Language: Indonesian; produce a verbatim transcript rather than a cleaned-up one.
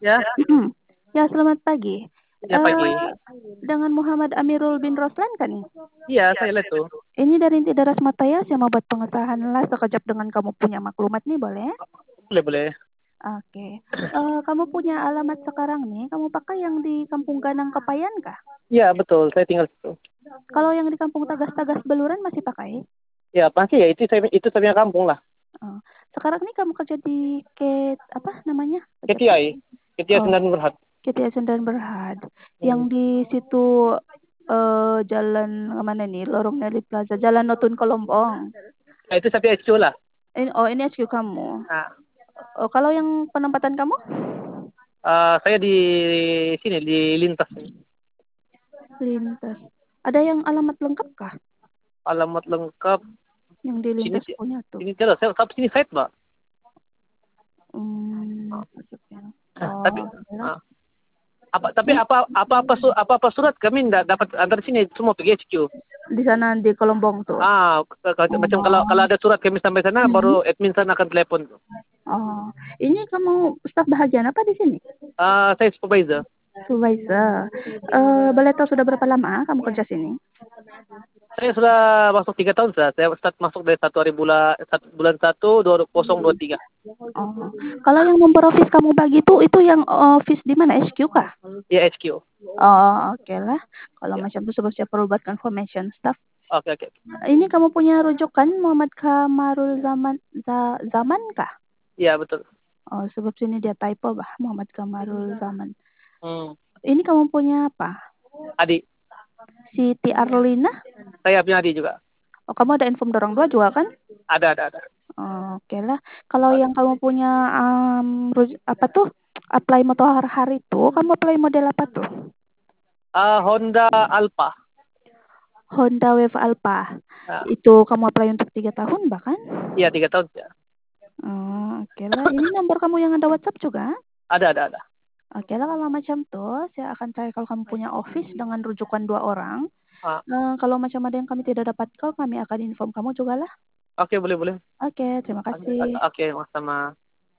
Ya, Ya, selamat pagi. ya pagi. Eh, dengan Muhammad Amirul bin Roslan kan nih? Iya, saya lihat tuh. Ini dari Inti Daras Mataya, saya mau buat pengesahan lah sekejap dengan kamu punya maklumat nih, boleh? Boleh, boleh. Oke. Eh, kamu punya alamat sekarang nih, kamu pakai yang di Kampung Ganang Kepayan kah? Iya, betul. Saya tinggal situ. Kalau yang di Kampung Tagas-Tagas Beluran masih pakai? Ya, pasti ya. Itu saya itu saya punya kampung lah. Oh. Sekarang nih kamu kerja di Ket, apa namanya? K T I. K T I Oh, Sendan Berhad. K T S dan Berhad. Hmm. Yang di situ eh jalan mana nih? Lorong Nelly Plaza, Jalan Notun Kolombong. Nah, itu saya S Q lah. Ini, oh, ini H Q kamu. Nah, Oh, kalau yang penempatan kamu? uh, saya di sini di lintas nih. Lintas. Ada yang alamat lengkap kah? Alamat lengkap Yang di sini lintas punya tuh. sini jelas. Saya tetap sini saya, Mbak. Hmm, Nah, oh, tapi ya. ah, apa tapi apa apa apa su, apa apa surat kami enggak dapat antar sini semua pergi H Q. Di sana di Kolombong tuh. Ah, ke- ke- macam kalau kalau ada surat kami sampai sana baru admin sana akan telepon. Oh, ini kamu staf bahagian apa di sini? Ah, saya supervisor. Supervisor. Eh, boleh tahu sudah berapa lama kamu kerja sini? Saya sudah masuk tiga tahun sudah. Saya start masuk dari satu hari bulan satu bulan satu dua ribu dua tiga. Oh, kalau yang nomor office kamu bagi itu itu yang office di mana? H Q kah? Ya H Q. Oh, oke okay lah. Kalau Ya. macam itu sebab saya perlu buat confirmation staff. Oke oke. Ini kamu punya rujukan Muhammad Kamarul Zaman za, Zaman kah? Iya betul. Oh, sebab sini dia typo bah Muhammad Kamarul Zaman. Hmm. Ini kamu punya apa? Adik. Siti Arlina? Saya punya adik juga. Oh, kamu ada info dorong dua juga kan? Ada ada ada. Oh, oke okay lah. Kalau Oke. yang kamu punya um, ruj- apa tuh? Apply motor hari itu, kamu apply model apa tuh? Ah, Honda Alpha. Honda Wave Alpha. Nah, Itu kamu apply untuk tiga tahun bahkan? iya tiga tahun ya. Oh, oke okay lah. Ini nomor kamu yang ada WhatsApp juga? Ada ada ada. Oke okay lah, kalau macam tuh, saya akan cari kalau kamu punya office dengan rujukan dua orang. Ah. Uh, kalau macam ada yang kami tidak dapat call, kami akan inform kamu juga lah. Oke boleh boleh. Oke, okay, terima Oke kasih. oke, sama.